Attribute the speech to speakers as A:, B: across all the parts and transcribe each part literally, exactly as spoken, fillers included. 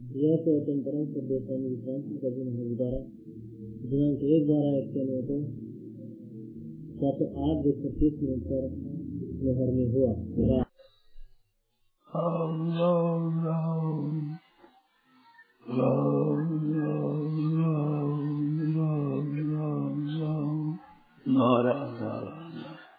A: यह तो परम प्रदेशान विश्रांति कभी नहीं द्वारा दिनांक एक बारह एक के को सात आठ दो सौ तीस मिनट पर लोहर में हुआ।
B: राम राम राम राम राम राम राम राम नारायण।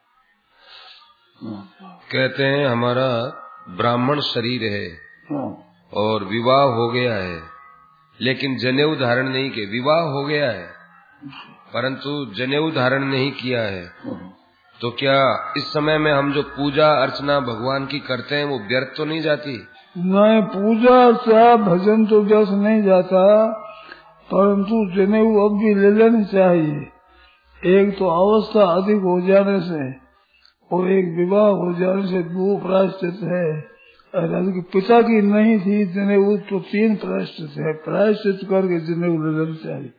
C: कहते हैं हमारा ब्राह्मण शरीर है और विवाह हो गया है, लेकिन जनेऊ धारण नहीं किया। विवाह हो गया है परंतु जनेऊ धारण नहीं किया है, तो क्या इस समय में हम जो पूजा अर्चना भगवान की करते हैं वो व्यर्थ तो नहीं जाती?
B: नहीं, पूजा अर्चना भजन तो व्यर्थ नहीं जाता, परंतु जनेऊ अब भी ले लेनी चाहिए। एक तो अवस्था अधिक हो जाने से और एक विवाह हो जाने से दो प्रायश्चित है। अगर पिता की नहीं थी जनेऊ तो तीन प्रायश्चित है, प्रायश्चित करके जनेऊ ले लेना चाहिए।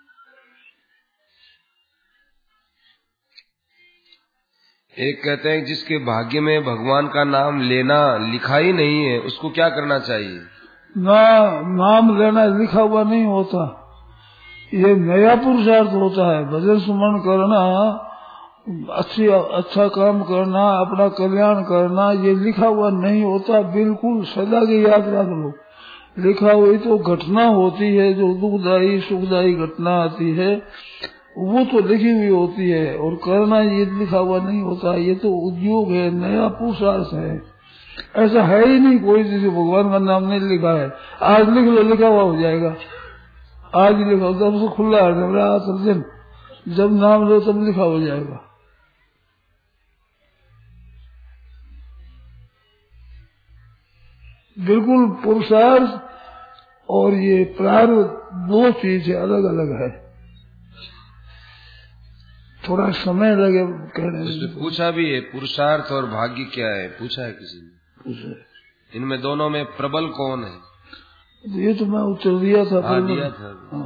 C: एक कहते हैं जिसके भाग्य में भगवान का नाम लेना लिखा ही नहीं है, उसको क्या करना चाहिए?
B: ना, नाम लेना लिखा हुआ नहीं होता, ये नया पुरुषार्थ होता है। भजन सुमन करना, अच्छी अच्छा काम करना, अपना कल्याण करना, ये लिखा हुआ नहीं होता। बिल्कुल सदा की याद रख लो, लिखा हुई तो घटना होती है, जो दुखदायी सुखदायी घटना आती है वो तो लिखी हुई होती है, और करना ये लिखा हुआ नहीं होता। ये तो उद्योग है, नया पुरुषार्थ है। ऐसा है ही नहीं कोई जिसे भगवान का नाम नहीं लिखा है। आज लिख लो, लिखा हुआ हो जाएगा। आज ही लिखा तब से खुला है, जब नाम लो तब लिखा हो जाएगा। बिल्कुल पुरुषार्थ और ये प्रारब्ध दो चीजें अलग अलग है। थोड़ा समय लगे कहने।
C: उसमें पूछा भी है पुरुषार्थ और भाग्य क्या है, पूछा है किसी ने?
B: पूछा।
C: इनमें दोनों में प्रबल कौन है?
B: ये तो मैं उत्तर दिया था।
C: हाँ, दिया था।
B: हाँ।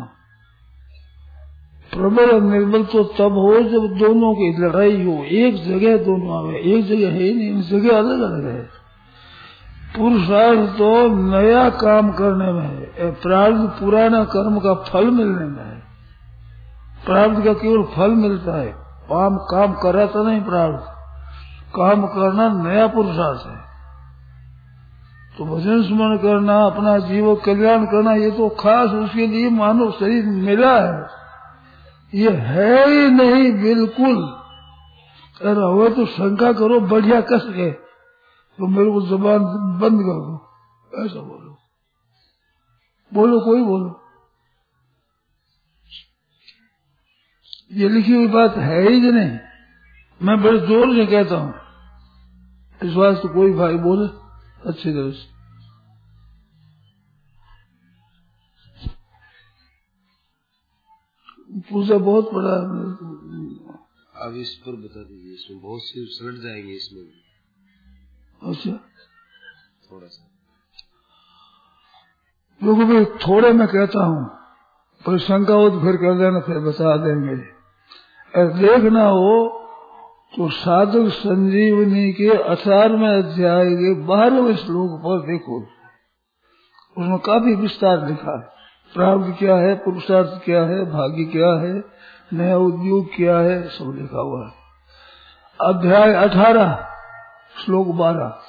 B: प्रबल और निर्बल तो तब हो जब दोनों की लड़ाई हो, एक जगह दोनों आवे। एक जगह है नहीं, इन जगह अलग अलग है। पुरुषार्थ तो नया काम करने में है, प्रारब्ध पुराना कर्म का फल मिलने में है। प्रारब्ध का केवल फल मिलता है, काम काम करा तो नहीं। प्रारब्ध काम करना नया पुरुषार्थ है। तो भजन स्मरण करना, अपना जीव कल्याण करना, ये तो खास उसके लिए मानव शरीर मिला है। ये है ही नहीं बिल्कुल। अरे हो तो शंका करो बढ़िया कस के, तो मेरे को जबान बंद कर दो, ऐसा बोलो। बोलो, कोई बोलो। ये लिखी हुई बात है ही नहीं। मैं बड़े जोर से कहता हूँ, इस वास्ते कोई भाई बोले अच्छी तरह से। पूजा बहुत बड़ा।
C: अब इस पर बता दीजिए, इसमें बहुत सी सड़ जाएंगे इसमें।
B: अच्छा,
C: थोड़ा सा
B: लोगों में थोड़े मैं कहता हूँ, पर शंका हो तो फिर कर देना, फिर बता देंगे। अगर देखना हो तो साधक संजीवनी के अठारहवें अध्याय के बारहवें श्लोक पर देखो, उसमें काफी विस्तार लिखा है। प्रारब्ध क्या है, पुरुषार्थ क्या है, भाग्य क्या है, नया उद्योग क्या है, सब लिखा हुआ है। अध्याय अठारह श्लोक बारह।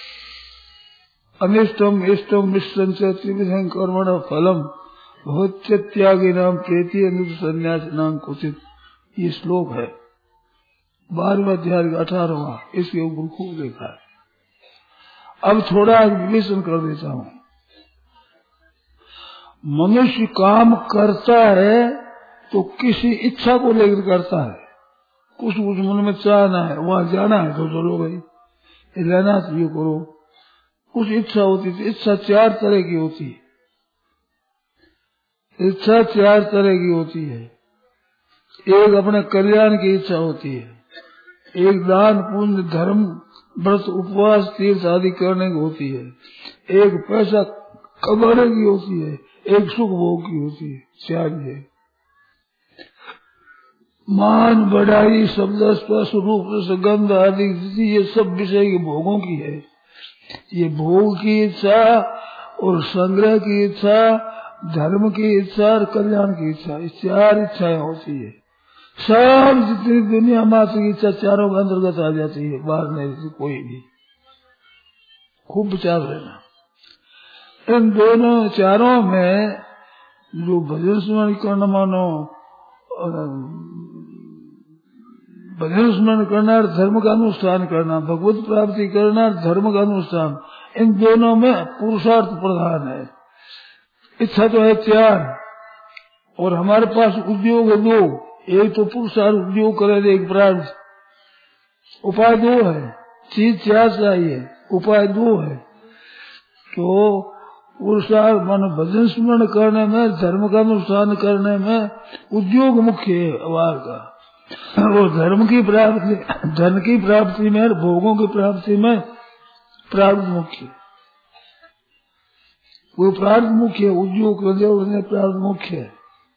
B: अनिष्टम इष्टम मिश्रम त्रिविधं कर्मण फलम भवत्य त्यागी नाम प्रेति अनुत संन्यास नाम कुचित। ये श्लोक है बारहवें अध्याय का अठारहवां। इसके ऊपर खूब देखा है। अब थोड़ा विवेचन कर देता हूँ। मनुष्य काम करता है तो किसी इच्छा को लेकर करता है। कुछ कुछ मन में चाहना है, वहां जाना है तो चलो भाई, ये लेना तो ये करो। कुछ इच्छा होती है। इच्छा चार तरह की होती है। इच्छा चार तरह की होती है। एक अपने कल्याण की इच्छा होती है, एक दान पुण्य धर्म व्रत उपवास तीर्थ आदि करने की होती है, एक पैसा कमाने की होती है, एक सुख भोग की होती है। चार है। मान बढ़ाई शब्द स्पर्श रूप सुगंध आदि ये सब विषय के भोगों की है। ये भोग की इच्छा और संग्रह की इच्छा, धर्म की इच्छा और कल्याण की इच्छा, इस चार इच्छाएं होती है। सब जितनी दुनिया मात्र की इच्छा चारों के अंतर्गत आ जाती है, बाहर नहीं रहती कोई भी। खूब विचार रहना। इन दोनों चारों में जो भजन स्मरण करना, मानो भजन स्मरण करना और धर्म का अनुष्ठान करना, भगवत प्राप्ति करना और धर्म का अनुष्ठान, इन दोनों में पुरुषार्थ प्रधान है। इच्छा तो है चार और हमारे पास उद्योग है दो। एक तो पुरुषार्थ उद्योग करे, एक प्रार्थ। उपाय दो है, चीज चार चाहिए, उपाय दो है। तो पुरुषार्थ मानो भजन स्मरण करने में, धर्म का अनुष्ठान करने में उद्योग मुख्य है वार का। और धर्म की प्राप्ति, धन की प्राप्ति में, भोगों की प्राप्ति में प्रार्थ मुख्य। वो प्रार्थ मुख्य है, उद्योग प्रार्थ मुख्य है।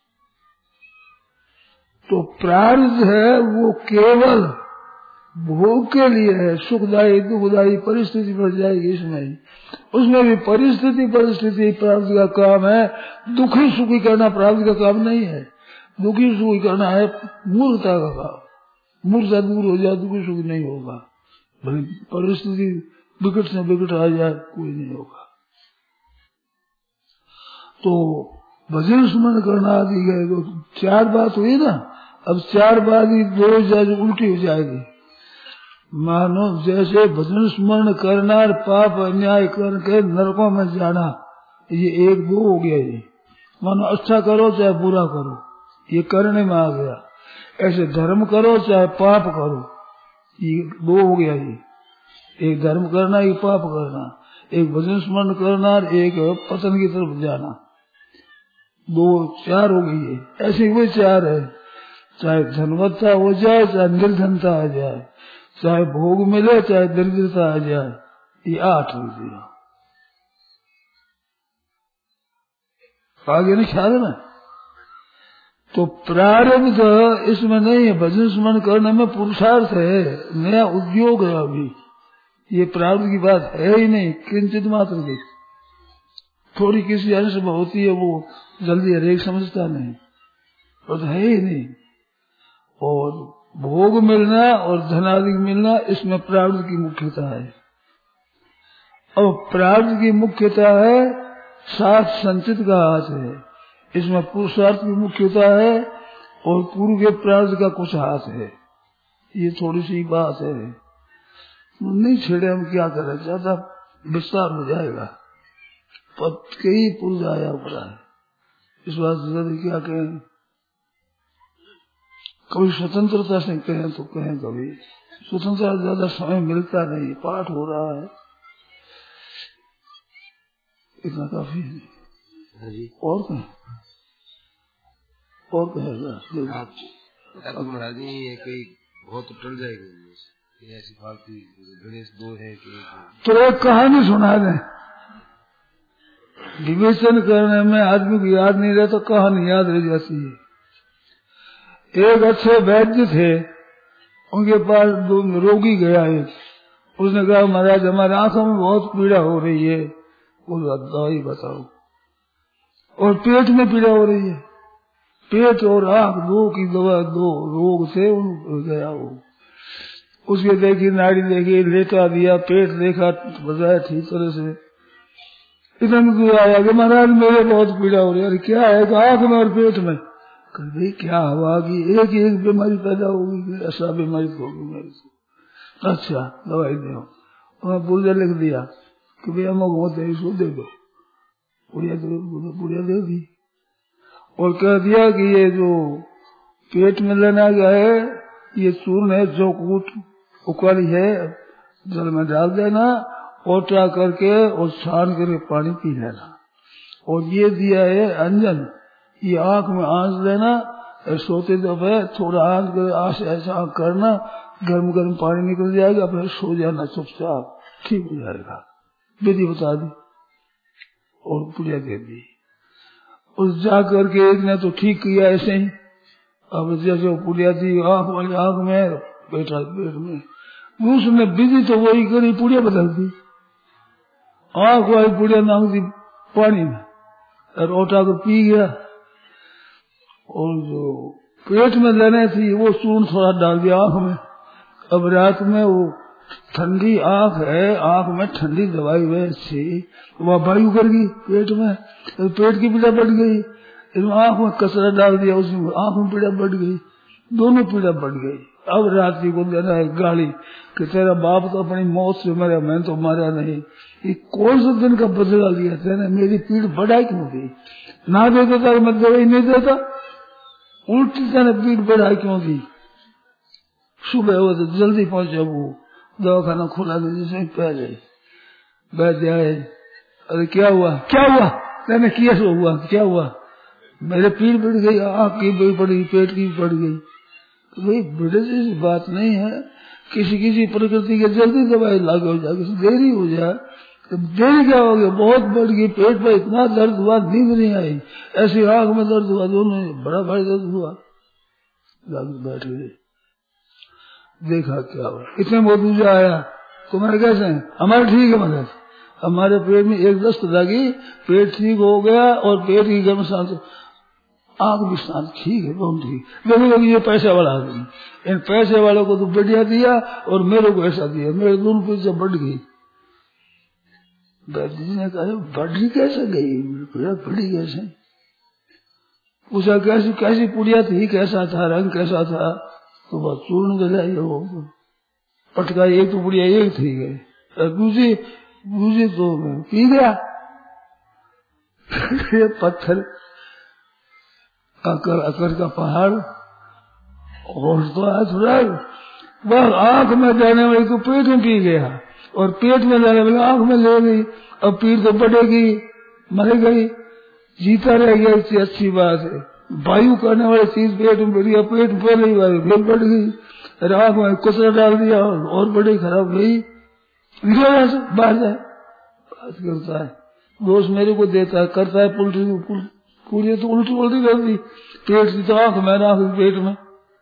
B: तो प्रार्थ है वो केवल भोग के लिए है, सुखदायी दुखदायी परिस्थिति बढ़ जाएगी इसमें। उसमें भी परिस्थिति परिस्थिति प्राप्ति का काम है, दुखी सुखी करना प्राप्ति का काम नहीं है। दुखी सुखी करना है मूर्खता का काम। मूर्खता दूर हो जाए दुखी सुखी नहीं होगा। भले परिस्थिति विकट से विकट आ जाए कोई नहीं होगा। तो भजन स्मरण करना आदि गए तो चार बात हुई ना। अब चार बात ही दो जाए उल्टी हो जाएगी। मानो जैसे भजन स्मरण करना और पाप अन्याय करके नरकों में जाना, ये एक दो हो गया। ये मानो अच्छा करो चाहे बुरा करो, ये करने में आ गया। ऐसे धर्म करो चाहे पाप करो, ये दो हो गया। ये एक धर्म करना, एक पाप करना, एक भजन स्मरण करना और एक पतन की तरफ जाना, दो चार हो गई है। ऐसे वो चार है, चाहे धनवत्ता हो जाए चाहे निर्धनता आ जाए, चाहे भोग मिले चाहे दरिद्रता आ जाए, ये आठ हो गया। आगे नहीं ख्याल है ना। तो प्रारब्ध इसमें नहीं है, भजन स्मरण करने में पुरुषार्थ है, नया उद्योग है। अभी ये प्रारब्ध की बात है ही नहीं, किंचित मात्र की। थोड़ी किसी अंश में होती है, वो जल्दी हरेक समझता नहीं, वो तो है ही नहीं। और भोग मिलना और धनादि मिलना, इसमें प्रारब्ध की मुख्यता है। और प्रारब्ध की मुख्यता है, साथ संचित का हाथ है। इसमें पुरुषार्थ की मुख्यता है और पूर्व के प्रारब्ध का कुछ हाथ है। ये थोड़ी सी बात है, नहीं छेड़े हम क्या करें, ज्यादा विस्तार हो जाएगा। पद कई पुरुष आया पड़ा है, इस बात से क्या कहें। कभी स्वतंत्रता से कहें तो कहें, कभी स्वतंत्रता ज्यादा समय मिलता नहीं, पाठ हो रहा है, इतना काफी है। और कहें और कहेगा
C: महाराज जी, ये कोई बहुत टल जाएगी ऐसी फालतू गणेश दो है कि
B: तो एक कहानी सुना दें। विवेचन करने में आदमी को याद नहीं रहता, कहानी याद रह जाती है। एक अच्छे वैद्य थे, उनके पास दो रोगी गया है। उसने कहा महाराज हमारे आंखों में बहुत पीड़ा हो रही है, वो दवाई बताओ। और पेट में पीड़ा हो रही है, पेट और आंख दो की दवा, दो रोग से उन गया वो। उसके देखी नाड़ी देखी, लेटा दिया, पेट देखा, बताया ठीक तरह से। इतना दूर आया कि महाराज मेरे बहुत पीड़ा हो रही है। अरे क्या है? आंख में और पेट में। कल भाई क्या हवा की एक ही एक बीमारी पैदा होगी, ऐसा बीमारी होगी मेरे से। अच्छा दवाई दो, मैं पुर्जा लिख दिया कि भाई अमुक होते इसको दे दो। पुड़िया पुड़िया दे दी और कह दिया कि ये जो पेट में लेना गया है, ये चूर्ण है, जो कूट उकड़ी है, जल में डाल देना, ओटा करके और छान करके पानी पी लेना। और ये दिया है अंजन, ये आंख में आंच देना, सोते दफे थोड़ा आंच कर आंच ऐसा करना, गर्म गर्म पानी निकल जाएगा, फिर सो जाना चुपचाप, ठीक हो जाएगा। विधि बता दी और पुड़िया दे दी। उस जा करके एक ने तो ठीक किया ऐसे ही। अब जैसे वो पुड़िया दी आंख वाली आंख में, बैठा पेट में, उसने विधि तो वही करी, पुड़िया बदल दी। आंख वाली पुड़िया नाम दी पानी में और ओटा को पी गया। और जो पेट में लेने थी वो चूर्ण थोड़ा डाल दिया आंख में। अब रात में वो ठंडी आंख है, आंख में ठंडी दवाई वैसी वह वायु कर गई पेट में, तो पेट की पीड़ा बढ़ गई। आंख में कचरा डाल दिया, उसमें आंख में पीड़ा बढ़ गई, दोनों पीड़ा बढ़ गई। अब रात्रि को देना है गाली कि तेरा बाप तो अपनी मौत से मरा, मैं तो मारा नहीं। ये कौन सा दिन का बदला लिया तेने, मेरी पीड़ बढ़ाई क्यों दी? ना दे देता मैं दवाई नहीं देता, उल्टी तेने पीड़ बढ़ाई क्यों दी? सुबह हो तो जल्दी पहुंचे, वो दवाखाना खुला था जिसमें पहले बैठ जाए। अरे क्या हुआ क्या हुआ मैंने किया सो हुआ क्या हुआ? मेरे पीड़ बढ़ गई, आँख की भी बढ़ गई, पेट की भी बढ़ गई। तो भाई बड़े जैसी बात नहीं है, किसी किसी प्रकृति के जल्दी दवाई लागू हो जाए, देरी हो जाए तो देरी क्या हो गया, बहुत बढ़ गई, पेट में इतना दर्द हुआ, नींद नहीं आई, ऐसी आँख में दर्द हुआ, दोनों बड़ा भारी दर्द हुआ। बैठ गए, देखा क्या हुआ, इतने बहुत दूजा आया, तुम्हारे कैसे हैं? हमारे ठीक है मगर हमारे पेट में एक दस्त लगी, पेट ठीक हो गया और पेट की गर्म शांत, आंख भी शांत, ठीक है बहुत ठीक। लेकिन लोग ये पैसे वाला आदमी, इन पैसे वालों को तो बढ़िया दिया और मेरे को ऐसा दिया, मेरे दोनों पैसे बढ़ गई। बैद जी ने कहा बढ़ी कैसे गई, बढ़ी कैसे? पूछा कैसी कैसी पुड़िया थी, कैसा था रंग, कैसा था? तो बस चूर्ण गलाई हो पटका, एक तो पुड़िया एक थी गई, दूसरी दूसरी तो पी गया। पत्थर अकर अकर का पहाड़ और तो आया थोड़ा, वह आंख में जाने वाली को पेट में पी गया और पेट में जाने वाली आंख में ले गई। अब पीड़ तो बढ़ेगी, मर गई, जीता रह गया, इससे अच्छी बात है। वायु करने वाली चीज पेट में बढ़ गया, पेट में पहले ही वायु फिर बढ़ गई, आंख में कचरा डाल दिया और बड़ी खराब गई, निकल से बाहर जाए। बात करता है, दोष मेरे को देता है, करता है पुलटी पूरी तो उल्टी उल्टी कर दी, पेट की तो आंख में, आंख पेट में।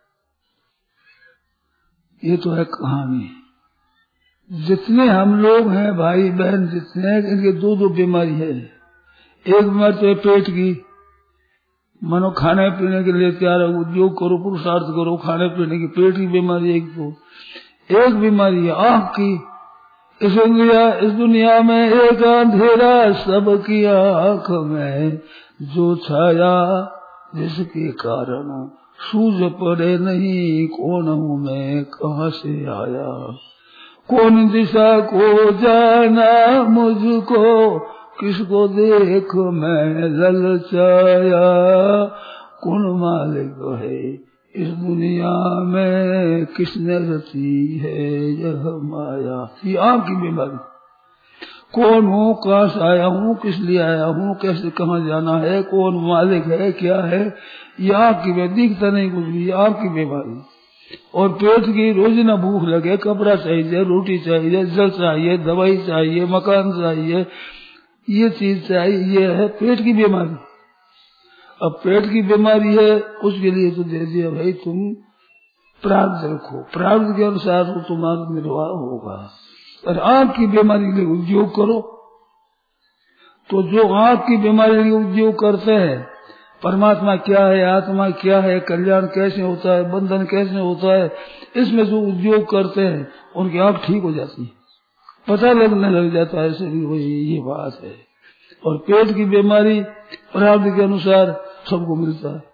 B: ये तो है कहानी। जितने हम लोग हैं भाई बहन, जितने इनके दो दो बीमारी है। एक बीमारी तो है पेट की, मानो खाने पीने के लिए तैयार है, उद्योग करो, पुरुषार्थ करो, खाने पीने की, पेट की बीमारी एक तो। एक बीमारी है आंख की। इस दुनिया इस दुनिया में एक अंधेरा सबकी आंख में, जो छाया जिसके कारण सूझ पड़े नहीं, कौन हूँ मैं, कहाँ से आया, कौन दिशा को जाना मुझको, किसको देख मैं ललचाया, कौन मालिक है इस दुनिया में, किसने रची है यह माया। ये आंख की बीमारी। कौन हूँ, कहाँ से आया हूँ, किस लिए आया हूँ, कैसे कहाँ जाना है, कौन मालिक है, क्या है, ये आंख की बीमारी। दिखता नहीं कुछ भी, आंख की बीमारी। और पेट की रोज ना भूख लगे, कपड़ा चाहिए, रोटी चाहिए, जल चाहिए, दवाई चाहिए, मकान चाहिए, ये चीज चाहिए, ये है पेट की बीमारी। अब पेट की बीमारी है, उसके लिए तो दे दिया भाई तुम प्रार्थ रखो, प्रार्थ के अनुसार तो तुम्हारा निर्वाह होगा। और आंख की बीमारी के लिए उद्योग करो, तो जो आंख की बीमारी के लिए उद्योग करते हैं, परमात्मा क्या है, आत्मा क्या है, कल्याण कैसे होता है, बंधन कैसे होता है, इसमें जो उद्योग करते हैं उनकी आंख ठीक हो जाती है, पता लगने लग जाता है ऐसे भी वही ये बात है। और पेट की बीमारी प्रारब्ध के अनुसार सबको मिलता है।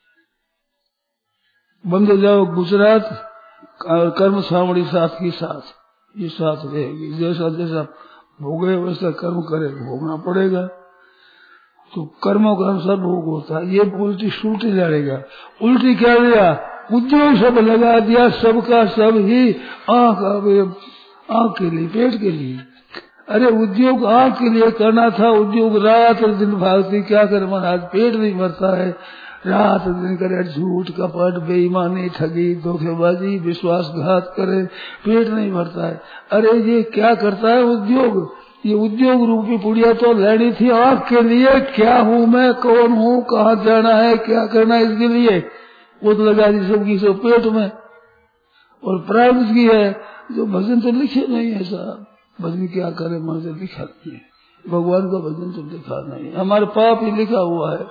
B: बंद हो जाओ गुजरात, कर्म सावड़ी साथ की साथ, ये साथ रहेगी, जैसा जैसा भोगे वैसा कर्म करे, भोगना पड़ेगा। तो कर्मों का अनुसार भोग होता है। ये उल्टी सुलटी लड़ेगा, उल्टी क्या लिया, उद्योग सब लगा दिया, सबका सब ही आंख आंख के लिए, पेट के लिए। अरे उद्योग आंख के लिए करना था, उद्योग रात दिन भागती, क्या करे महाराज, पेट नहीं मरता है, रात दिन करे झूठ कपट बेईमानी ठगी धोखेबाजी विश्वासघात करे, पेट नहीं भरता है। अरे ये क्या करता है उद्योग, ये उद्योग रूपी पुड़िया तो लेनी थी आंख के लिए, क्या हूँ मैं, कौन हूँ, कहाँ जाना है, क्या करना है, इसके लिए वो तो लगा दी सबकी सब पेट में। और प्रारब्ध की है, जो भजन तो लिखे नहीं है साहब, भजन क्या करे, मन से लिखा नहीं है, भगवान का भजन तो लिखा नहीं, हमारे पाप ही लिखा हुआ है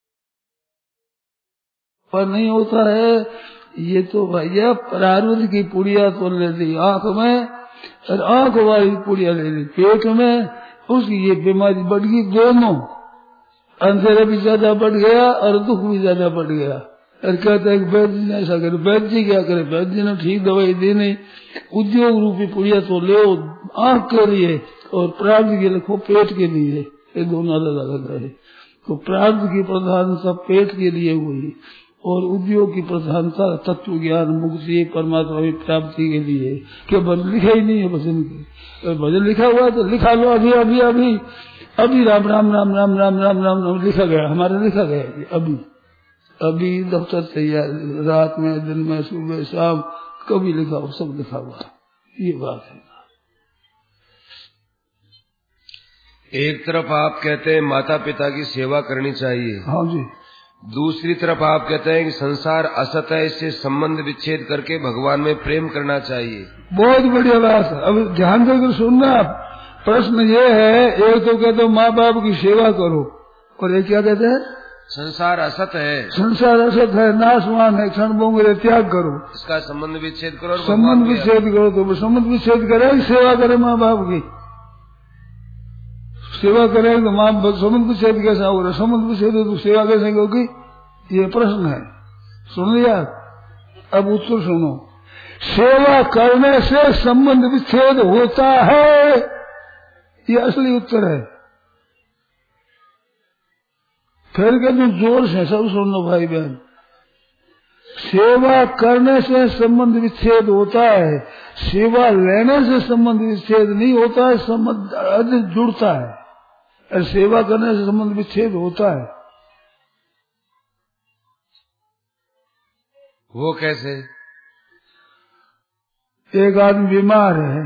B: पर नहीं होता है। ये तो भैया प्रारब्ध की पुड़िया तो ले ली आंख में और आंख वाली पुड़िया ले ली पेट में, उसकी ये बीमारी बढ़ गई, दोनों अंधेरा भी ज्यादा बढ़ गया और दुख भी ज्यादा बढ़ गया। और कहते हैं वैद्य जी ने ऐसा करे, वैद्य जी क्या करे, वैद्य जी ने ठीक दवाई दी नहीं, उद्योग रूपी पुड़िया तो ले आंख के लिए और प्रारब्ध के लिखो पेट के लिए, ये दोनों अलग अलग है। तो प्रारब्ध की प्रधानता पेट के लिए हुई और उद्योग की प्रधानता तत्व ज्ञान मुक्ति परमात्मा की प्राप्ति के लिए। क्या लिखा ही नहीं है भजन के, भजन लिखा हुआ है तो लिखा लो अभी अभी अभी अभी राम राम राम राम राम राम राम राम लिखा गया, हमारे लिखा गया अभी अभी दफ्तर तैयार, रात में दिन में सुबह शाम कभी लिखा हो, सब लिखा हुआ, ये बात है।
C: एक तरफ आप कहते हैं माता पिता की सेवा करनी चाहिए,
B: हाँ जी,
C: दूसरी तरफ आप कहते हैं कि संसार असत है, इससे संबंध विच्छेद करके भगवान में प्रेम करना चाहिए।
B: बहुत बढ़िया बात है। अब ध्यान देकर सुनना, प्रश्न ये है, एक तो कहते हो माँ बाप की सेवा करो और एक क्या कहते हैं
C: संसार असत है,
B: संसार असत है, नाशवान है, क्षण बोंगरे त्याग करो,
C: इसका संबंध विच्छेद करो।
B: संबंध विच्छेद करो तो संबंध विच्छेद करे, सेवा करे माँ बाप की सेवा करे तो माँ बाप संबंध विच्छेद कैसा होगा, संबंध विच्छेद हो तो सेवा कैसे होगी, ये प्रश्न है। सुन लिया, अब उत्तर सुनो। सेवा करने से संबंध विच्छेद होता है, ये असली उत्तर है। फिर कहते जोर से सब सुन लो भाई बहन, सेवा करने से संबंध विच्छेद होता है, सेवा लेने से संबंध विच्छेद नहीं होता है, संबंध अधिक जुड़ता है और सेवा करने से संबंध विच्छेद होता है।
C: वो कैसे?
B: एक आदमी बीमार है,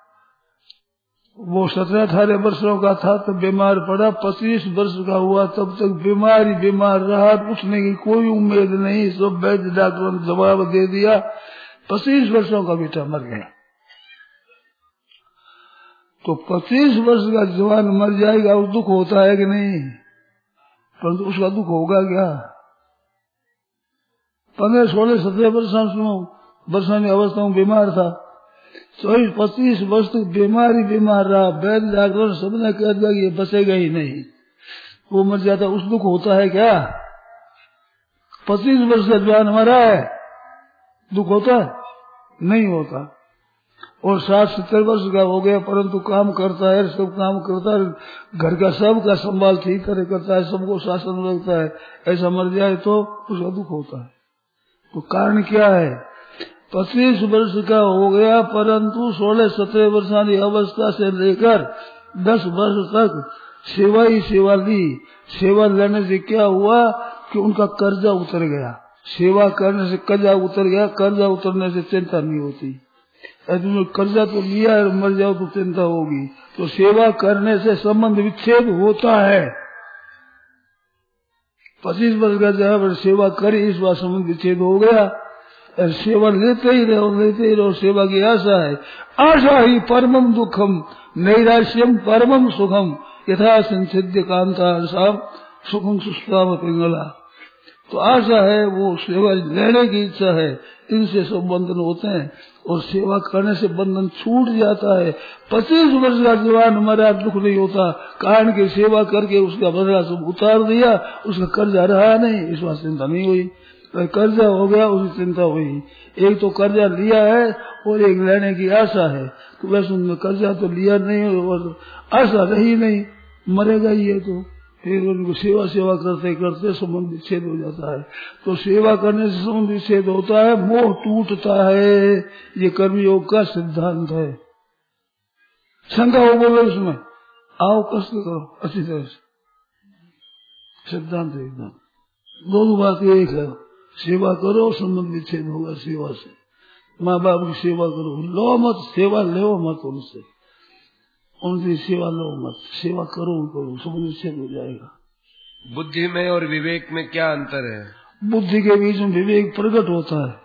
B: वो सत्रह अठारह वर्षों का था तब बीमार पड़ा, पच्चीस वर्ष का हुआ तब तक बीमारी बीमार रहा, उठने की कोई उम्मीद नहीं, सब वैद्य डॉक्टरों ने जवाब दे दिया, पच्चीस वर्षों का बेटा मर गया। तो पच्चीस वर्ष का जवान मर जाएगा, उस दुख होता है कि नहीं, परंतु उसका दुख होगा क्या? पंद्रह सोलह सत्रह वर्ष वर्षों की अवस्था में बीमार था, चौबीस पच्चीस वर्ष तक बीमारी बीमार रहा, वैद्य डॉक्टर सबने कह दिया कि ये बचेगा ही नहीं, वो मर जाता, उस दुख होता है क्या? पच्चीस वर्ष का जवान मरा है, दुख होता है? नहीं होता। और साठ सत्तर वर्ष का हो गया परंतु काम करता है, सब काम करता है, घर का सब का संभाल ठीक करे करता है, सबको शासन रखता है, ऐसा मर जाए तो उसका दुख होता है। तो कारण क्या है? पच्चीस वर्ष का हो गया परंतु सोलह सत्रह वर्षानी अवस्था से लेकर दस वर्ष तक सेवा ही सेवा ली। सेवा लेने से क्या हुआ कि उनका कर्जा उतर गया, सेवा करने से कर्जा उतर गया, कर्जा उतरने से चिंता नहीं होती। यदि कर्जा तो लिया है मर जाओ तो चिंता होगी। तो सेवा करने से संबंध विच्छेद होता है। पच्चीस वर्ष का जब सेवा करी इस बार संबंध विच्छेद हो गया, सेवा लेते ही रहो लेते ही रहो, सेवा की आशा है। आशा ही परमम दुखम नैराश्यम परमम सुखम यथा संसिद्ध कांता सब सुखम सुस्ताव पिंगला। तो आशा है, वो सेवा लेने की इच्छा है, इनसे सब बंधन होते हैं और सेवा करने से बंधन छूट जाता है। पच्चीस वर्ष का जवान मरा दुख नहीं होता, कारण की सेवा करके उसका बदला सब उतार दिया, उसका कर्जा रहा नहीं, इस बात चिंता नहीं हुई। कर्जा हो गया उसकी चिंता हुई। एक तो कर्जा लिया है और एक लेने की आशा है, तो वैसे उनमें कर्जा तो लिया नहीं और आशा रही नहीं, मरेगा ही है। तो फिर उनको सेवा सेवा करते करते संबंध विच्छेद हो जाता है। तो सेवा करने से संबंध विच्छेद होता है, मोह टूटता है। ये कर्मयोग का सिद्धांत है। शंका हो बोलो इसमें, आओ कष्ट करो अच्छी तरह से, सिद्धांत एकदम दोनों बात एक है। सेवा करो संबंध विच्छेद होगा सेवा से। माँ बाप की सेवा करो, लो मत, सेवा लो मत उनसे, उनकी सेवा लो मत, सेवा करो उनको, संबंध विच्छेद हो जाएगा।
C: बुद्धि में और विवेक में क्या अंतर है?
B: बुद्धि के बीच में विवेक प्रकट होता है।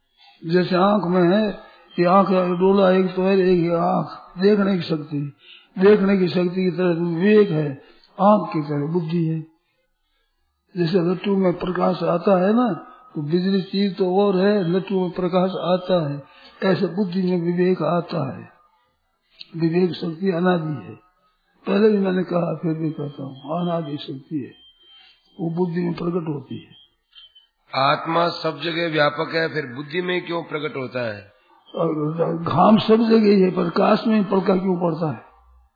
B: जैसे आंख में है, ये आंख डोला एक तो है, एक आंख देख नहीं सकती, देखने की शक्ति की तरह विवेक है, आंख की तरह बुद्धि है। जैसे लट्टू में प्रकाश आता है ना, तो बिजली चीज तो और है, लट्टू में प्रकाश आता है, ऐसे बुद्धि में विवेक आता है। विवेक शक्ति अनादि है, पहले भी मैंने कहा, फिर भी कहता हूँ, अनादि शक्ति है, वो बुद्धि में प्रकट होती है।
C: आत्मा सब जगह व्यापक है, फिर बुद्धि में क्यों प्रकट होता है?
B: और घाम सब जगह है, प्रकाश में पलका क्यों पड़ता है?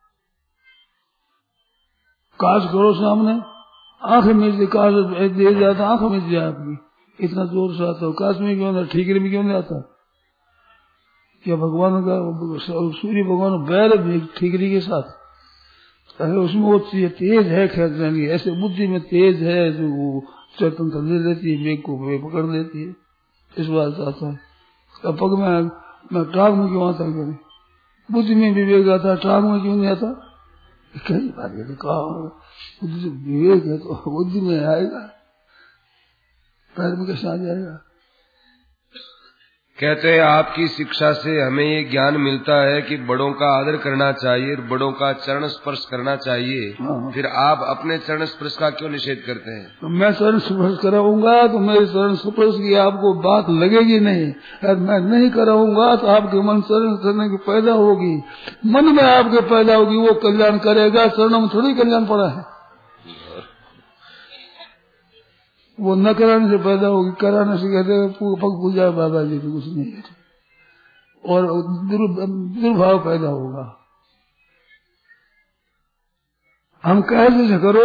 B: काश करो सामने, आंख में काश दे जाता, आंख में दिया आपकी, इतना जोर से आता हो, काश में क्यों ना, ठीकरे में क्यों नहीं आता? क्या भगवान का सूर्य भगवान बैर भी ठीकरी के साथ, उसमें वो तेज है खेचने की, ऐसे बुद्धि में तेज है जो वो स्वतंत्र ले लेती है, वेग को वे पकड़ लेती है, इस बात से आता है। अब पग में मैं टांग में क्यों आता है? बुद्धि में विवेक आता, टांग में क्यों नहीं आता? कई बार ये कहा, बुद्धि विवेक है तो बुद्धि में आएगा, पैर में कैसे आ जाएगा?
C: कहते हैं आपकी शिक्षा से हमें ये ज्ञान मिलता है कि बड़ों का आदर करना चाहिए, बड़ों का चरण स्पर्श करना चाहिए। हाँ। फिर आप अपने चरण स्पर्श का क्यों निषेध करते हैं?
B: तो मैं चरण स्पर्श कराऊंगा तो मेरे चरण स्पर्श की आपको बात लगेगी नहीं, और मैं नहीं कराऊंगा तो आपके मन चरण करने की पैदा होगी, मन में आपके पैदा होगी, वो कल्याण करेगा। चरणों में थोड़ी कल्याण पड़ा है, वो न कराने से पैदा होगी, कराने से कहते हैं पग पूजा बाबा जी तो कुछ नहीं है, और दुर्भाव पैदा होगा। हम कैसे से करो?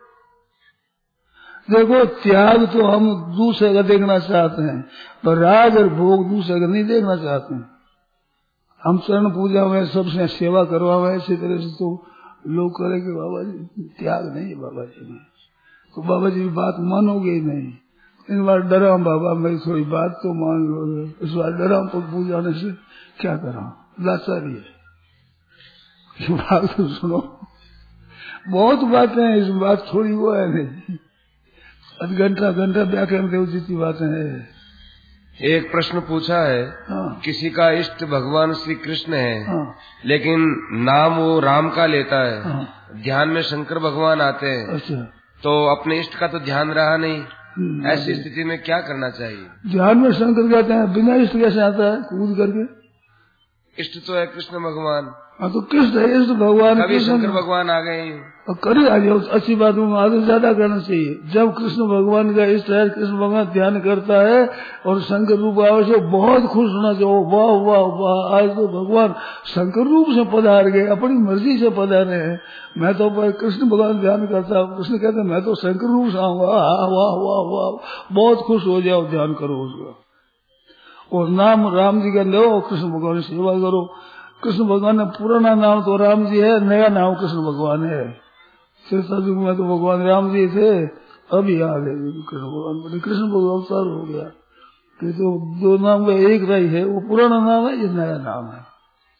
B: देखो, त्याग तो हम दूसरे का देखना चाहते हैं, पर राग और भोग दूसरे का नहीं देखना चाहते हैं। हम चरण पूजा में सबसे सेवा करवावे, इसी तरह से तो लोग करेंगे बाबा जी त्याग नहीं है बाबा जी में, तो बाबा जी की बात मानोगे ही नहीं। इन बार डरा बाबा मेरी थोड़ी बात तो मान लो, इस बार डरा पग पूजाने से क्या करा, लाचारी है। बात तो सुनो, बहुत बातें हैं, इस बात थोड़ी वो है नहीं, घंटा घंटा व्याख्यान देव जी की बातें हैं।
C: एक प्रश्न पूछा है, हाँ। किसी का इष्ट भगवान श्री कृष्ण है, हाँ। लेकिन नाम वो राम का लेता है, हाँ। ध्यान में शंकर भगवान आते हैं, अच्छा। तो अपने इष्ट का तो ध्यान रहा नहीं, ऐसी स्थिति में क्या करना चाहिए? ध्यान में शंकर कहते हैं, बिना इष्ट कैसे आता है कूद करके? इष्ट तो है कृष्ण भगवान। हाँ, तो कृष्ण है इष्ट भगवान, कभी शंकर भगवान आ गए और करी आ जाओ, अच्छी बात में आदर ज्यादा करना चाहिए। जब कृष्ण भगवान का इष्ट है, कृष्ण भगवान ध्यान करता है और शंकर रूप आवश्यक, बहुत खुश होना चाहिए, वाह वाह वाह, आज तो भगवान शंकर रूप से पधार गए, अपनी मर्जी से पधारे हैं। मैं तो कृष्ण भगवान ध्यान करता हूँ, कृष्ण कहते मैं तो शंकर रूप से आऊंगा, वाह वाह वाह, बहुत खुश हो जाओ, ध्यान करो उसका, और नाम राम जी का लो, कृष्ण भगवान की सेवा करो। कृष्ण भगवान ने पुराना नाम तो राम जी है, नया नाम कृष्ण भगवान है। त्रेता युग में तो भगवान राम जी थे, अभी आ गए कृष्ण भगवान, बोले कृष्ण भगवान अवतार हो गया, कि तो दो नाम का एक रही है, वो पुराना नाम है, ये नया नाम है,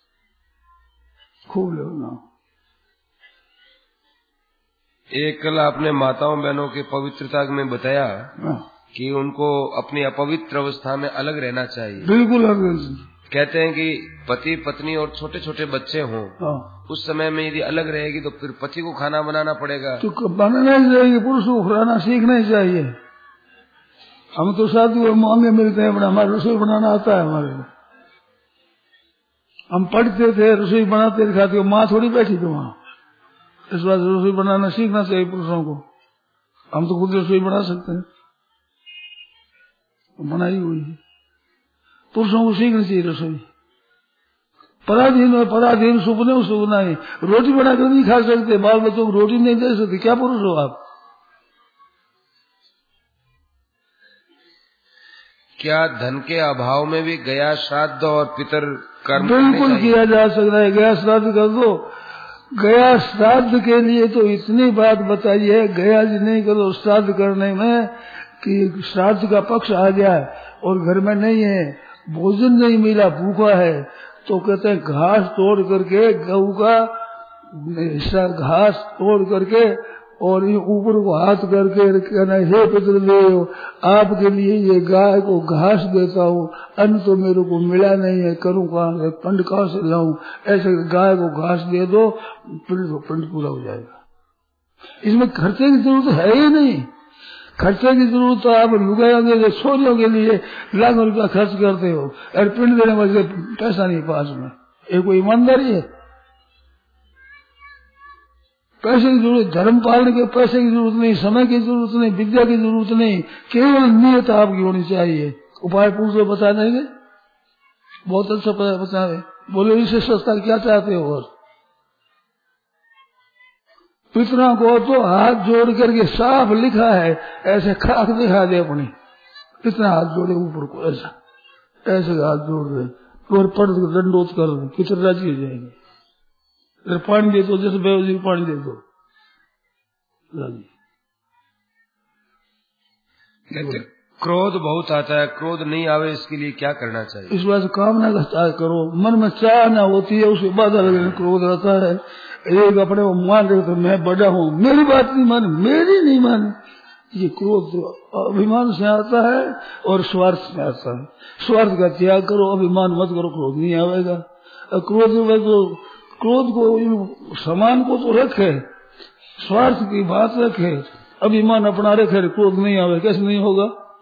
C: खूब लो नाम। एक कल आपने माताओं बहनों की पवित्रता में बताया, हाँ। कि उनको अपनी अपवित्र अवस्था में अलग रहना चाहिए। बिल्कुल अलग। कहते हैं कि पति पत्नी और छोटे छोटे बच्चे हों, हाँ। उस समय में यदि अलग रहेगी तो फिर पति को खाना बनाना पड़ेगा, तो
B: बनाना ही चाहिए, पुरुष को खाना सीखना ही चाहिए। हम तो साधु महंगे मिलते हैं, बड़ा हमारा रसोई बनाना आता है हमारे, हम पढ़ते थे रसोई बनाते खाते, माँ थोड़ी बैठी थी वहाँ, इस बात रसोई बनाना सीखना चाहिए पुरुषों को। हम तो खुद रसोई बना सकते हैं, बनाई हुई है, पुरुषों को सीखनी चाहिए रसोई। पराधीन है, पराधीन सुपने सुपना ही, रोटी बनाकर नहीं खा सकते, बाल बच्चों को रोटी नहीं दे सकते, क्या पुरुष हो आप?
C: क्या धन के अभाव में भी गया श्राद्ध और पितर कर्म
B: बिल्कुल किया जा सकता है, गया श्राद्ध कर दो। गया श्राद्ध के लिए तो इतनी बात बताई है, गया जी नहीं करो श्राद्ध करने में, कि श्राद्ध का पक्ष आ जाए और घर में नहीं है, भोजन नहीं मिला, भूखा है, तो कहते हैं घास तोड़ करके, गऊ का हिस्सा घास तोड़ करके और ये ऊपर को हाथ करके कहना, हे पितृदेव, आपके लिए ये गाय को घास देता हूँ, अन्न तो मेरे को मिला नहीं है, करूँ कहाँ से, पंड कहाँ से लाऊं, ऐसे गाय को घास दे दो, पिंड पिंड पूरा हो जाएगा। इसमें खर्चे की जरूरत है ही नहीं। खर्चे की जरूरत तो आप लुगाएंगे सोनियों के लिए लाखों रुपया खर्च करते हो, और पिंड देने में पैसा नहीं पास में, ये कोई ईमानदारी है? पैसे की जरूरत, धर्म पालने के पैसे की जरूरत नहीं, समय की जरूरत नहीं, विद्या की जरूरत नहीं, केवल नियत आपकी होनी चाहिए। उपाय पूछो बता देंगे, बहुत अच्छा बता रहे। बोले इससे सस्ता क्या चाहते हो? और पितरों को तो हाथ जोड़ करके साफ लिखा है, ऐसे खाक दिखा दे अपनी, इतना हाथ जोड़े ऊपर को, ऐसा ऐसे हाथ जोड़ दे और पढ़ दंडोत कर दे, पितर राजी हो जाएंगे। पानी दे दो, जैसे बेवजी को पानी दे दो।
C: क्रोध बहुत आता है, क्रोध नहीं आवे इसके लिए क्या करना चाहिए?
B: इस बात कामना का चाह करो, मन में चाह ना होती है उसके बाद अलग क्रोध रहता है। एक अपने को मान रहे तो मैं बड़ा हूँ, मेरी बात नहीं माने, मेरी नहीं माने, ये क्रोध अभिमान से आता है और स्वार्थ से आता है। स्वार्थ का त्याग करो, अभिमान मत करो, क्रोध नहीं आवेगा। क्रोध में तो क्रोध को समान को तो रखे, स्वार्थ की बात रखे, अभिमान अपना रखे, क्रोध नहीं आवे, कैसे नहीं होगा?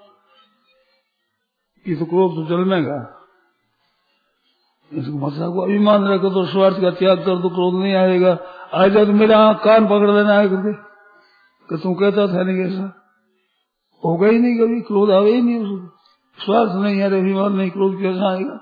B: ये तो क्रोध तो जलमेगा। इसको मतलब को अभिमान रखो तो स्वार्थ का त्याग कर दो, क्रोध नहीं आएगा। आ जाए तो मेरा कान पकड़ लेना है करके कि तुम कहता था नहीं, कैसा होगा ही नहीं, कभी क्रोध आवे ही नहीं उसको। स्वार्थ नहीं है, अभिमान नहीं, क्रोध कैसा आएगा?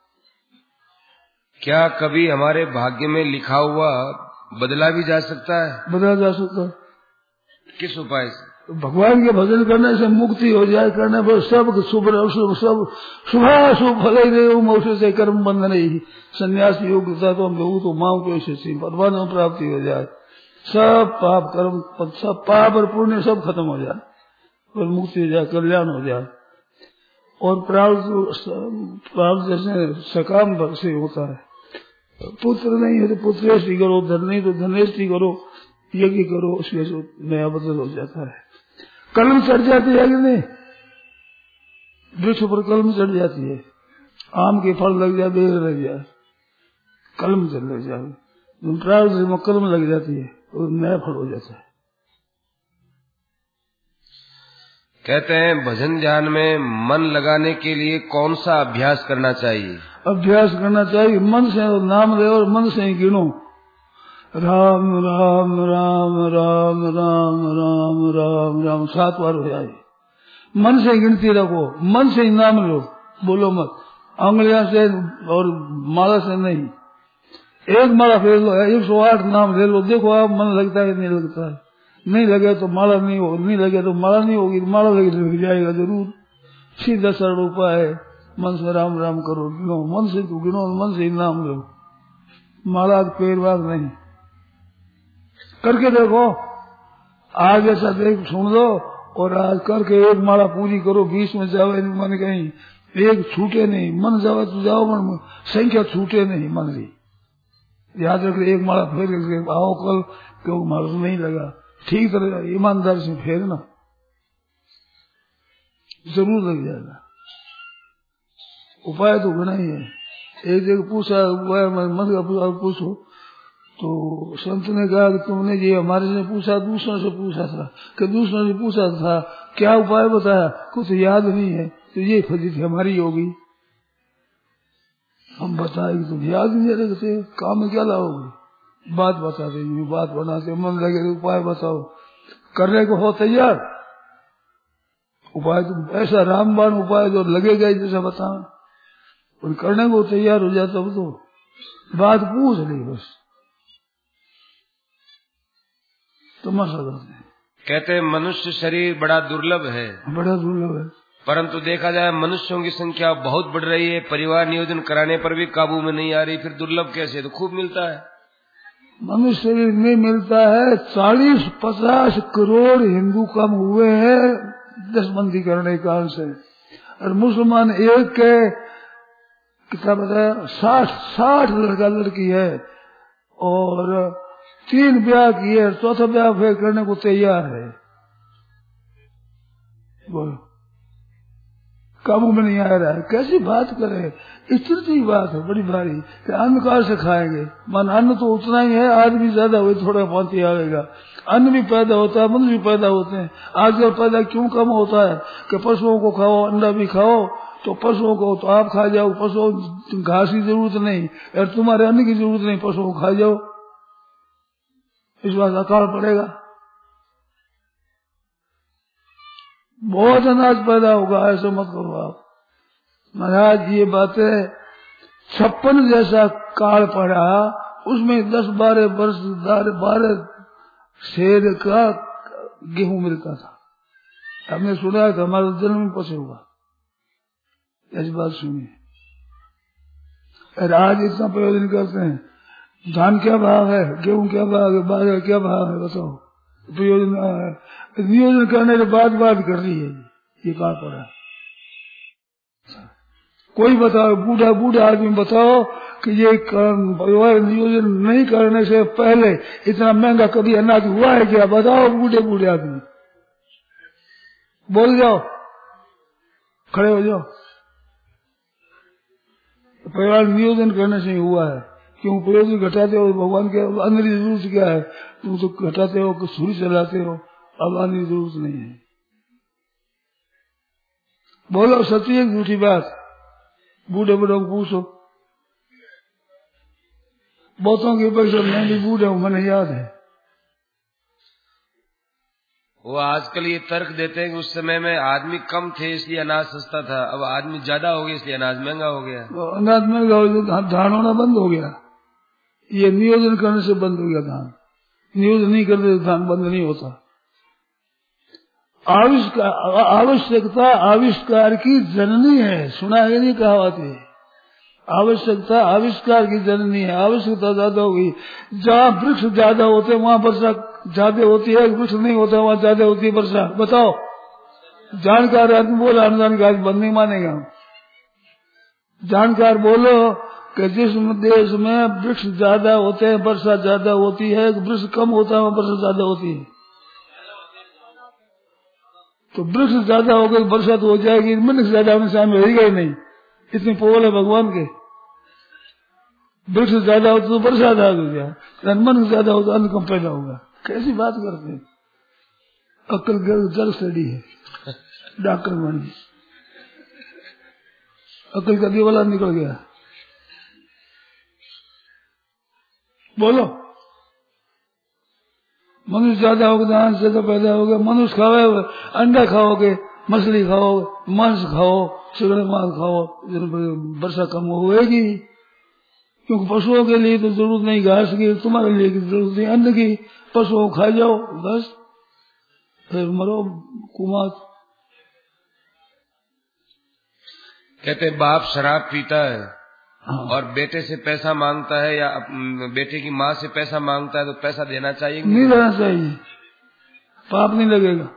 C: क्या कभी हमारे भाग्य में लिखा हुआ बदला भी जा सकता है?
B: बदला जा सकता है।
C: किस उपाय से?
B: भगवान के भजन करने से मुक्ति हो जाए, करने पर सब शुभ अशुभ सब शुभाशुभ फल ही से कर्म बंध नहीं, संन्यास योग्यता तो हम लोग तो माओ को ऐसे परमात्मा प्राप्ति हो जाए, सब पाप कर्म सब पाप और पुण्य सब खत्म हो जाए और मुक्ति हो जाए, कल्याण हो जाए। और प्राप्त प्राप्त जैसे सकाम से होता है, पुत्र नहीं है तो पुत्रेष्टि करो, धन नहीं तो धनेष्टि करो, यज्ञ करो, उसके नया बदल हो जाता है। कलम चढ़ जाती है कि नहीं? वृक्ष पर कलम चढ़ जाती है, आम के फल लग जाए, बेर लग जाए, कलम चढ़ लग जाए, प्रार्थ में कलम लग जाती है और नया फल हो जाता है।
C: कहते हैं भजन ध्यान में मन लगाने के लिए कौन सा अभ्यास करना चाहिए?
B: अभ्यास करना चाहिए मन से, नाम ले और मन से ही गिनो, राम राम राम राम राम राम राम राम सात बार हो जाए। मन से गिनती रखो, मन से ही नाम लो, बोलो मत, अंगलियां से और माला से नहीं। एक माला फेर लो, एक सौ आठ नाम ले लो, देखो आप मन लगता है नहीं लगता है। नहीं लगे तो माला नहीं हो, नहीं लगे तो माला नहीं होगी, माला लगे तो लग जाएगा जरूर। सीधा सरल उपाय है, मन से राम राम करो, गिनो, मन से तो गिनो, मन से ही नाम लो, माला पेड़ बाग नहीं। करके देखो, आज ऐसा देख सुन लो और आज करके एक माला पूरी करो, बीच में जावे नहीं मन कहीं, एक छूटे नहीं, मन जावे तो जाओ, मन संख्या छूटे नहीं मन की। याद रख, एक माला फेर आओ कल, क्योंकि माला तो नहीं लगा, ठीक तरह ईमानदारी से फेरना, जरूर लग जाएगा। उपाय तो बना ही है। एक जगह पूछा उपाय, मन का पूछो तो संत ने कहा कि तुमने ये हमारे से पूछा, दूसरों से पूछा था, कि दूसरों से पूछा था क्या उपाय बताया, कुछ याद नहीं है, तो ये फजीत हमारी होगी। हम बताएंगे तुम याद नहीं रखते, काम में क्या लाओगे? बात बताते, बात बनाते, मन लगे तो उपाय बताओ, करने को हो तैयार। उपाय तो ऐसा रामबाण उपाय जो लगेगा जैसा बताओ, और करने को तैयार हो जाता हो तो बात पूछ ली बस, तमाशा करते हैं।
C: कहते हैं मनुष्य शरीर बड़ा दुर्लभ है,
B: बड़ा दुर्लभ है,
C: परंतु देखा जाए मनुष्यों की संख्या बहुत बढ़ रही है, परिवार नियोजन कराने पर भी काबू में नहीं आ रही, फिर दुर्लभ कैसे? तो खूब मिलता है।
B: मनुष्य शरीर में मिलता है, चालीस पचास करोड़ हिंदू कम हुए हैं दसबंदी करने के कारण से, और मुसलमान एक के कितना बताया, साठ साठ लड़का लड़की है, और तीन ब्याह किए, चौथा ब्याह फिर करने को तैयार है। बोलो, काबू में नहीं आ रहा है। कैसी बात करे, इतनी सी बात है बड़ी भारी कि अन्न कहाँ से खाएंगे। मन अन्न तो उतना ही है, आदमी ज्यादा हुए थोड़ा पांति आएगा। अन्न भी पैदा होता है, मनुष्य भी पैदा होते हैं। आजकल पैदा क्यों कम होता है कि पशुओं को खाओ, अंडा भी खाओ, तो पशुओं को तो आप खा जाओ, पशुओं घास की जरूरत नहीं और तुम्हारे अन्न की जरूरत नहीं, पशुओं को खा जाओ, इस बात अकाल पड़ेगा। बहुत अनाज पैदा होगा, ऐसा मत करो आप महाराज। ये बातें छप्पन जैसा काल पड़ा, उसमें दस बारह वर्ष बारह शेर का गेहूं मिलता था। हमने सुना है कि हमारा जन्म में पसे हुआ, ऐसी बात सुनी। और आज इतना प्रयोजन करते हैं, धान क्या भाव है, गेहूं क्या भाव है, बाजरा क्या भाव है, बताओ। प्रयोजन नियोजन करने के बाद बात कर रही है, ये कहा पड़ा। कोई बताओ, बूढ़ा बूढ़ा आदमी बताओ कि ये परिवार नियोजन नहीं करने से पहले इतना महंगा कभी अनाज हुआ है क्या? बताओ बूढ़े बूढ़े आदमी, बोल जाओ, खड़े हो जाओ। परिवार नियोजन करने से ही हुआ है। क्यों प्रयोजन घटाते हो? भगवान के अन्न की जरूरत क्या है? तुम तो घटाते हो, सूर्य चलाते हो, अब अन्न की जरूरत नहीं है। बोलो सच्ची है झूठी बात? बूढ़े बूढ़ों को पूछो। बहुतों के पैसे मैं भी बूढ़ा हूँ, मैंने याद है।
C: वो आजकल ये तर्क देते हैं कि उस समय में आदमी कम थे इसलिए अनाज सस्ता था, अब आदमी ज्यादा हो गया इसलिए अनाज महंगा हो गया।
B: अनाज महंगा हो गया, धान होना बंद हो गया। ये नियोजन करने से बंद हो गया धान। नियोजन नहीं करते धान बंद नहीं होता। आविष्कार आवश्यकता आविष्कार की जननी है, सुना है नहीं कहावत है? आवश्यकता आविष्कार की जननी है। आवश्यकता ज्यादा होगी, जहाँ वृक्ष ज्यादा होते हैं वहाँ वर्षा ज्यादा होती है, वृक्ष नहीं होता वहाँ ज्यादा होती है वर्षा। बताओ, जानकार आदमी बोला, अनजानकार बंद नहीं मानेगा। जानकार बोलो कि जिस देश में वृक्ष ज्यादा होते हैं वर्षा ज्यादा होती है, वृक्ष कम होता है वहाँ वर्षा ज्यादा होती है। तो वृक्ष ज्यादा हो गई वर्षा तो हो जाएगी, मनुष्य ज्यादा होने से हमें रहेगा ही नहीं। इतनी पोल है भगवान के। वृक्ष ज्यादा हो तो वर्षा ज्यादा हो जाए, मनुष्य ज्यादा हो तो अन्न कम पैदा होगा। कैसी बात करते हैं? अक्ल जल स्टडी है, डॉक्टर बनी, अक्ल का दिवाला निकल गया। बोलो, मनुष्य ज्यादा होगा, धान ज्यादा पैदा होगा। मनुष्य खाओगे, अंडा खाओगे, मछली खाओ, मांस खाओ, सुगड़ मांस खाओ, वर्षा कम होगी। क्योंकि पशुओं के लिए तो जरूरत नहीं घास की, तुम्हारे लिए की जरूरत नहीं अन्न की। पशुओं खा जाओ बस, फिर मरो कुमार।
C: कहते बाप शराब पीता है,
B: हाँ।
C: और बेटे से पैसा मांगता है या बेटे की माँ से पैसा मांगता है, तो पैसा देना चाहिए?
B: नहीं देना चाहिए, पाप नहीं लगेगा।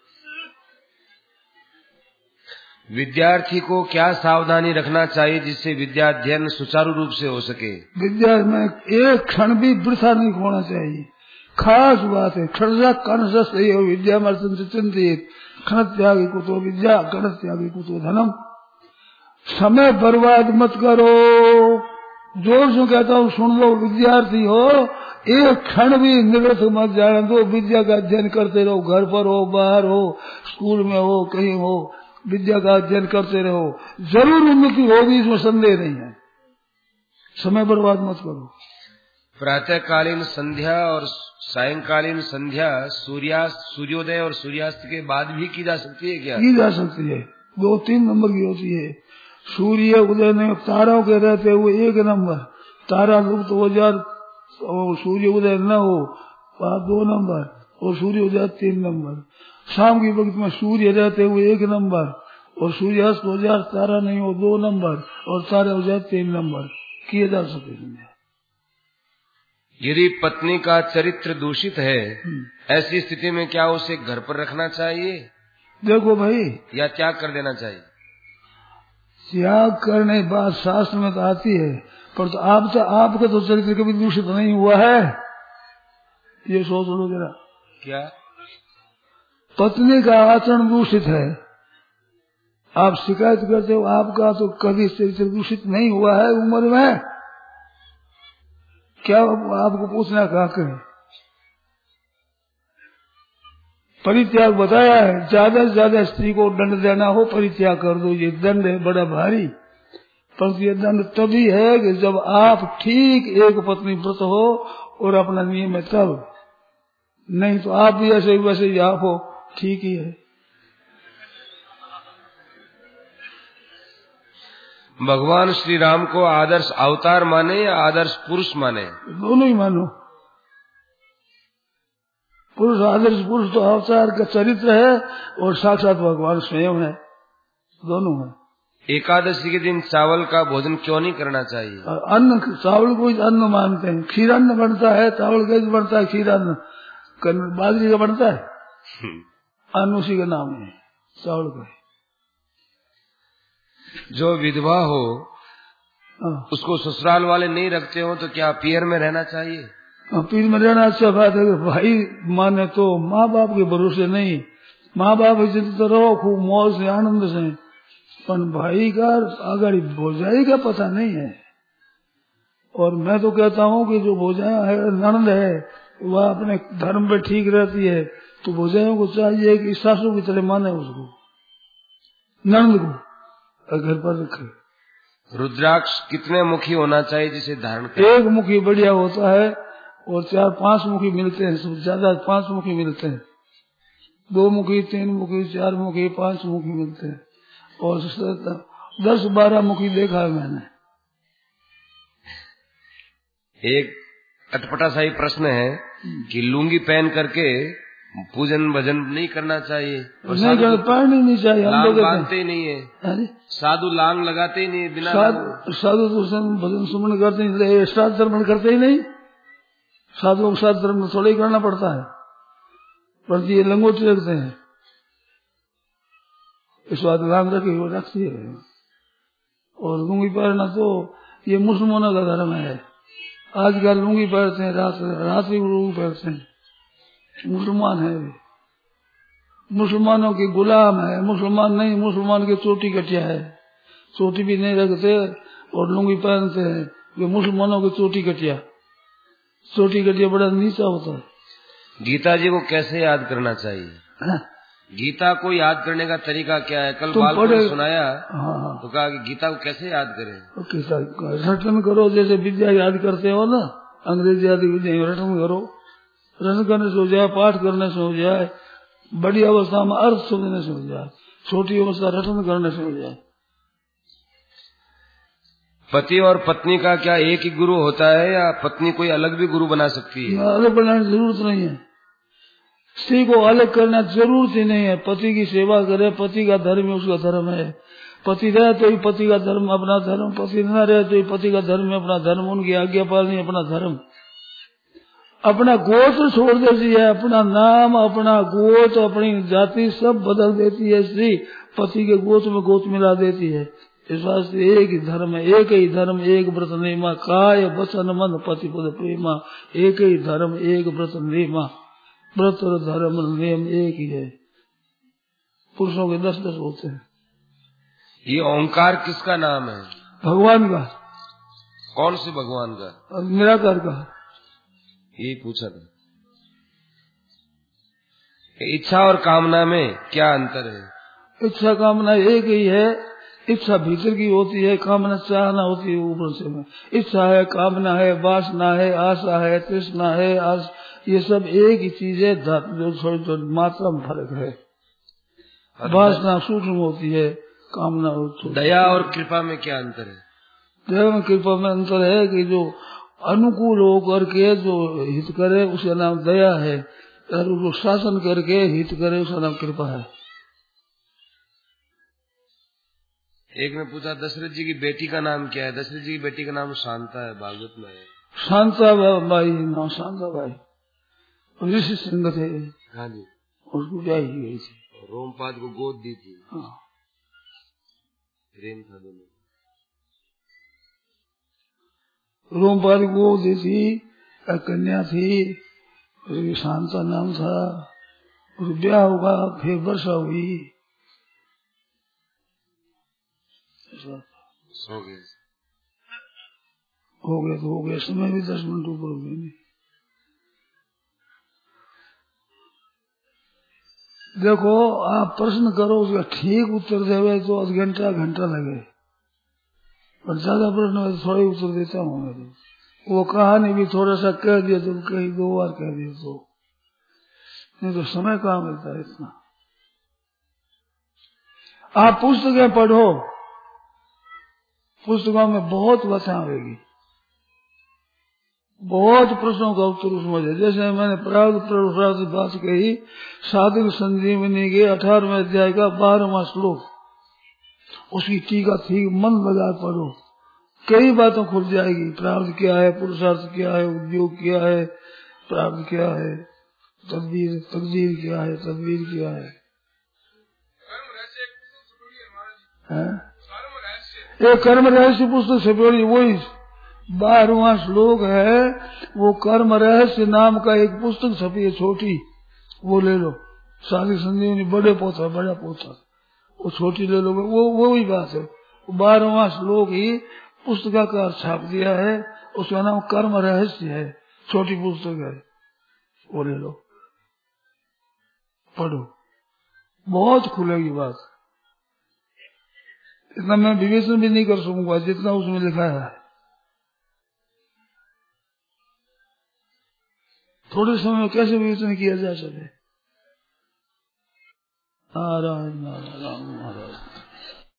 C: विद्यार्थी को क्या सावधानी रखना चाहिए जिससे विद्याध्ययन सुचारू रूप से हो सके?
B: विद्या में एक क्षण भी वृथा नहीं होना चाहिए। खास बात है, क्षण कण सही हो विद्या में चिंतित, क्षण त्यागी कुतो विद्या, कण त्यागी कुतो धनम। समय बर्बाद मत करो। जोर से कहता हूँ सुन लो, विद्यार्थी हो, एक क्षण भी निवृत्त मत जाने दो। विद्या का अध्ययन करते रहो, घर पर हो, बाहर हो, स्कूल में हो, कहीं हो, विद्या का अध्ययन करते रहो। जरूर उन्नति होगी, इसमें संदेह नहीं है। समय बर्बाद मत करो।
C: प्रातःकालीन संध्या और सायंकालीन संध्या सूर्यास्त सूर्योदय और सूर्यास्त के बाद भी की जा सकती है क्या?
B: की जा सकती है, दो तीन नंबर की होती है। सूर्य उदय में तारों के रहते हुए एक नंबर, तारा लुप्त हो जाए और सूर्य उदय न हो दो नंबर, और सूर्य उदय तीन नंबर। शाम की वक्त में सूर्य रहते हुए एक नंबर और सूर्यास्त हो जाए, तारा नहीं हो दो नंबर और तारे हो जाए तीन नंबर, किए जा सकते हैं।
C: यदि पत्नी का चरित्र दूषित है, ऐसी स्थिति में क्या उसे घर पर रखना चाहिए?
B: देखो भाई,
C: या त्याग कर देना चाहिए?
B: त्याग करने बात शास्त्र में तो आती है, पर तो आप तो आपका तो चरित्र कभी दूषित नहीं हुआ है। ये सोच लो जरा।
C: क्या?
B: पत्नी का आचरण दूषित है, आप शिकायत करते हो, आपका तो कभी चरित्र दूषित नहीं हुआ है उम्र में, क्या आपको पूछना कहा करें? परित्याग बताया है, ज्यादा से ज्यादा स्त्री को दंड देना हो परित्याग कर दो, ये दंड है बड़ा भारी, परंतु ये दंड तभी है कि जब आप ठीक एक पत्नी व्रत हो और अपना नियम है तब, नहीं तो आप भी ऐसे वैसे ही आप हो, ठीक ही है।
C: भगवान श्री राम को आदर्श अवतार माने या आदर्श पुरुष माने?
B: दोनों ही मानो। पुरुष आदर्श पुरुष तो अवतार का चरित्र है और साक्षात भगवान स्वयं है, दोनों है।
C: एकादशी के दिन चावल का भोजन क्यों नहीं करना चाहिए?
B: अन्न, चावल को अन्न मानते हैं, क्षीरान्न बनता है, चावल कैसे बनता है? क्षीरान्न बाजरी का बनता है, अन्न उसी का नाम है, चावल का।
C: जो विधवा हो उसको ससुराल वाले नहीं रखते हो तो क्या पीर में रहना चाहिए?
B: पीर में रहना अच्छा बात है, भाई माने तो, माँ बाप के भरोसे नहीं, माँ बाप तो रहो खूब मौज से आनंद से, पर भाई का अगर भोजाई का पता नहीं है। और मैं तो कहता हूँ कि जो भोजाया है ननद है वह अपने धर्म पे ठीक रहती है, तो भोजाइयों को चाहिए कि सासू की तरह माने उसको, ननद को घर पर रखे।
C: रुद्राक्ष कितने मुखी होना चाहिए जिसे धारण करें?
B: एक मुखी बढ़िया होता है और चार पांच मुखी मिलते हैं, सब ज्यादा पांच मुखी मिलते हैं, दो मुखी, तीन मुखी, चार मुखी, पांच मुखी मिलते हैं, और दस बारह मुखी देखा है मैंने।
C: एक अटपटा सा ही प्रश्न है कि लुंगी पहन करके पूजन भजन नहीं करना चाहिए, और
B: नहीं कर पहननी नहीं चाहिए, हम लोग
C: बांधते ही नहीं है,
B: अरे
C: साधु लांग लगाते ही नहीं, बिना
B: साधु तो भजन सुमन करते ही, श्राद्ध तर्पण करते ही नहीं, साधुओं के साथ धर्म थोड़ा ही करना पड़ता है, पर ये लंगोटी रखते हैं, इस बात लांग रखी वो रखती है। और लुंगी पहनना तो ये मुसलमानों का धर्म है, आजकल लुंगी पहनते हैं, रात रात्रि लुंगी पहनते हैं, मुसलमान है, मुसलमानों के गुलाम है, मुसलमान नहीं, मुसलमान के चोटी कटिया है, चोटी भी नहीं रखते और लुंगी पहनते हैं, ये मुसलमानों की चोटी कटिया, चोटी कटिया बड़ा नीचा होता है।
C: गीता जी को कैसे याद करना चाहिए?
B: है?
C: गीता को याद करने का तरीका क्या है? कल बाल को सुनाया, हाँ, तो कहा कि गीता को कैसे याद करें?
B: रटन करो, जैसे विद्या याद करते हो ना, अंग्रेजी आदि विद्या, रटन करो, रटन करने से हो जाए, पाठ करने से हो जाए, बड़ी अवस्था में अर्थ समझने से हो जाए, छोटी अवस्था रटन करने से हो जाए।
C: पति और पत्नी का क्या एक ही गुरु होता है या पत्नी कोई अलग भी गुरु बना सकती है?
B: अलग बनाने की जरूरत नहीं है, स्त्री को अलग करना जरूरत ही नहीं है, पति की सेवा करे, पति का धर्म उसका धर्म है, पति रहे तो ही पति का धर्म अपना धर्म, पति न रहे तो ही पति का धर्म अपना धर्म, उनकी आज्ञा पालनी अपना धर्म। अपना गोत्र छोड़ देती है, अपना नाम, अपना गोत्र, अपनी जाति सब बदल देती है स्त्री, पति के गोत्र में गोत्र मिला देती है। इस वास्ते एक ही धर्म है, एक ही धर्म, एक व्रत नियमा, काय वचन मन पति पद प्रेमा, एक ही धर्म, एक व्रत नियमा, व्रत और धर्म नियम एक ही है। पुरुषों के दस दस होते हैं।
C: ये ओंकार किसका नाम है?
B: भगवान का।
C: कौन से भगवान का?
B: निराकार का।
C: यही पूछा था। इच्छा और कामना में क्या अंतर है?
B: इच्छा कामना एक ही है, इच्छा भीतर की होती है, कामना चाहना होती है ऊपर से में। इच्छा है, कामना है, वासना है, आशा है, तृष्णा है, आस, ये सब एक ही चीज है, जो थोड़ी थोड़ी मात्रा में फर्क है। वासना सूक्ष्म होती है, कामना।
C: दया और कृपा में क्या अंतर है?
B: दया में कृपा में अंतर है कि जो अनुकूल होकर के जो हित करे उसका नाम दया है, और उसको शासन करके हित करे उसका नाम कृपा है।
C: एक ने पूछा दशरथ जी की बेटी का नाम क्या है? दशरथ जी की बेटी का नाम शांता है, भागवत में है।
B: शांता बाई नाम, शांता बाई ऋषि सिंह थे।
C: हाँ जी।
B: उसको ब्याह की गई थी,
C: रोमपाद को गोद दी थी।
B: हाँ।
C: प्रेम था दोनों।
B: रोमपाद को दी थी, कन्या थी, उसकी शांता नाम था। उस ब्याह होगा, फिर वर्षा हुई,
C: सो गए,
B: हो गया तो हो गया, समय भी दस मिनट ऊपर हो गए नहीं। देखो आप प्रश्न करो, उसका ठीक उत्तर देवे तो आध घंटा घंटा लगे, पर ज्यादा प्रश्न में तो थोड़ा ही उत्तर देता हूँ मैं तो। वो कहानी भी थोड़ा सा कह दिया तो कहीं दो बार कह दिया तो, नहीं तो समय कहाँ मिलता है इतना। आप पुस्तकें पढ़ो, पुस्तकों में बहुत बातें आएगी, बहुत प्रश्नों का उत्तर उसमें है। जैसे मैंने प्रारब्ध प्रवृत्ति बात कही, साधक संजीवनी के अठारहवें अध्याय का बारहवां श्लोक, उसकी टीका थी, मन लगा पढ़ो, कई बातों खुल जाएगी। प्रारब्ध क्या है, पुरुषार्थ क्या है, उद्योग क्या है, प्रारब्ध क्या है, तकदीर तकदीर क्या है, तदबीर क्या है, है? एक कर्म रहस्य पुस्तक छपेड़ी, वही बारहवां श्लोक है। वो कर्म रहस्य नाम का एक पुस्तक छपी है छोटी, वो ले लो। साधक संजीवनी बड़े पोथा, बड़ा पोथा, वो छोटी ले लो, वो वो ही बात है। बारहवां श्लोक ही पुस्तकाकार छाप दिया है, उसका नाम कर्म रहस्य है, छोटी पुस्तक है, वो ले लो, पढ़ो, बहुत खुलेगी बात। इतना मैं विवेचन भी नहीं कर सकूंगा जितना उसमें लिखा है। थोड़े समय में कैसे विवेचन किया जा सके। नारायण नारायण।